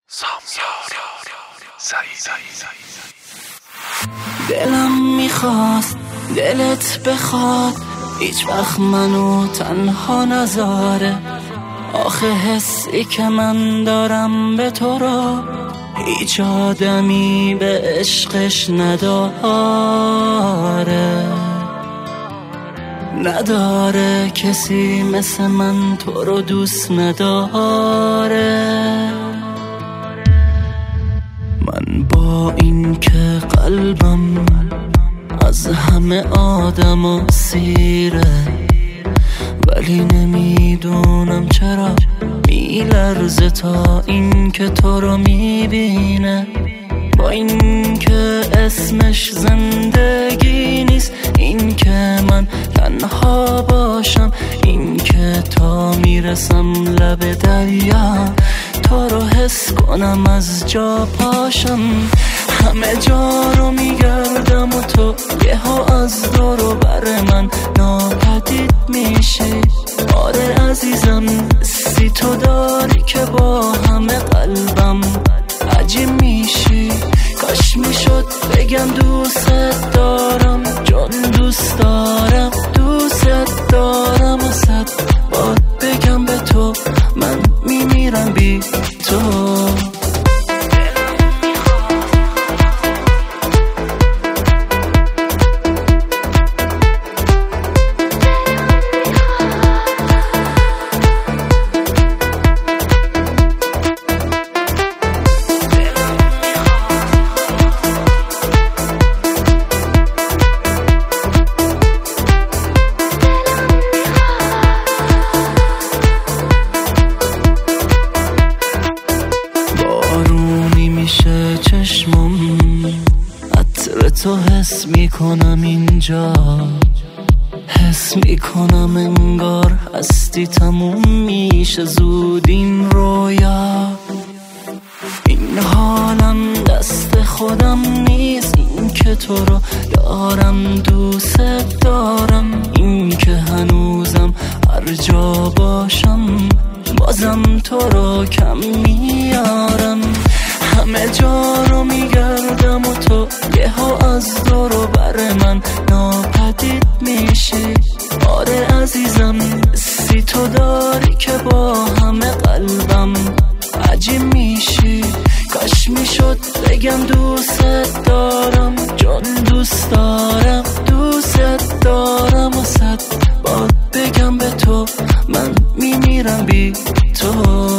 دلم میخواست دلت بخواد هیچ وقت منو تنها نذاره. آخه حسی که من دارم به تو رو هیچ آدمی به عشقش نداره کسی مثل من تو رو دوست نداره. من با این که قلبم از همه آدم سیره، ولی نمیدونم چرا میلرزه تا این که تو رو میبینه. با این که اسمش زندگی نیست، این که من تنها باشم، این که تا میرسم لب دریا تو رو حس کنم از جا پاشم. همه جا رو میگردم و تو یهو از دور و بر من ناپدید میشی. آره عزیزم سی تو داری که با همه قلبم عجیب میشی. کاش میشد بگم دوست دارم جان دوست دارم و صد بار بگم به تو من میمیرم بی تو. چشمم عطر تو حس میکنم اینجا، حس میکنم انگار هستی تموم میشه زود این رویا. این حالم دست خودم نیست، این که تو رو دارم دوست دارم، این که هنوزم هر جا باشم بازم تو رو کم میارم. همه جا رو میگردم و تو یهو از دور و بر من ناپدید میشی. آره عزیزم سی تو داری که با همه قلبم عجیب میشی. کاش میشد بگم دوست دارم جان دوست دارم و صد بار بگم به تو من میمیرم بی تو.